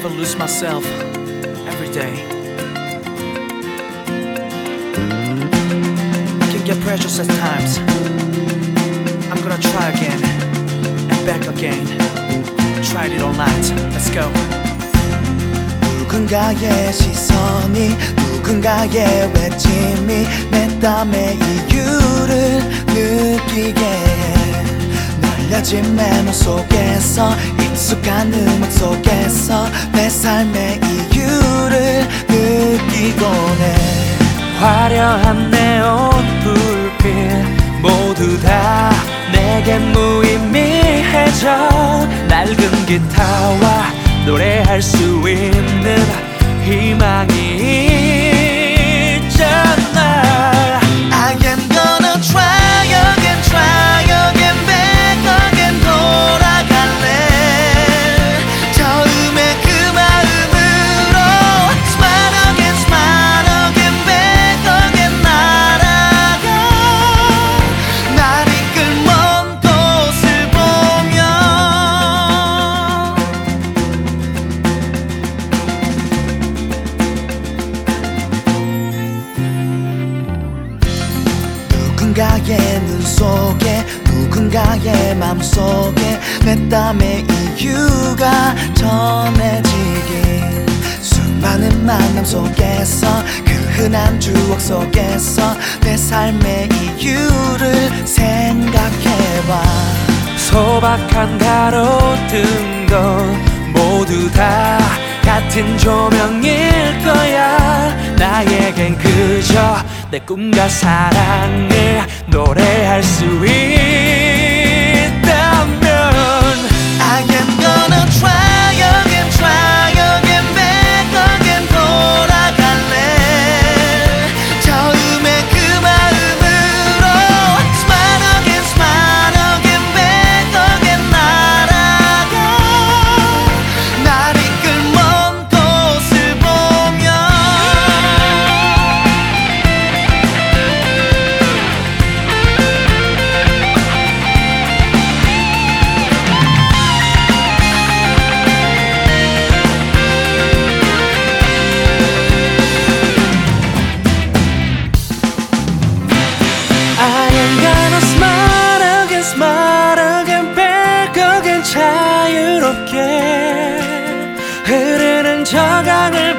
never lose myself every day. I can get precious at times. I'm gonna try again and back again. Tried it all night. Let's go. 누군가의 시선이 누군가의 외침이 내 땀의 이유를 느끼게 해. 날려진 메모 속에서 익숙한 음악 속에서 내 삶의 이유를 느끼곤 해. 화려한 네온 불빛 모두 다 내겐 무의미해져. 낡은 기타와 노래할 수 있는 희망이 있잖아. I am gonna try again, back again. 돌아갈래 처음에 그 마음으로. Smile again, back again. 날아가 날 이끌 먼 곳을 보며. 누군가의 눈 속에 누군가의 맘 속에 내 땀의 이유가 전해지긴. 수많은 만남 속에서 그 흔한 추억 속에서 내 삶의 이유를 생각해봐. 소박한 가로등도 모두 다 같은 조명일 거야. 나에겐 그저 내 꿈과 사랑을 노래할 수 있다면 I am gonna try again, back again. 돌아갈래 처음에 그 마음으로. Smile again, back again. 날아가 날 이끌 먼 곳을 보며. I am gonna smile again, back again. 자유롭게 흐르는 저 강을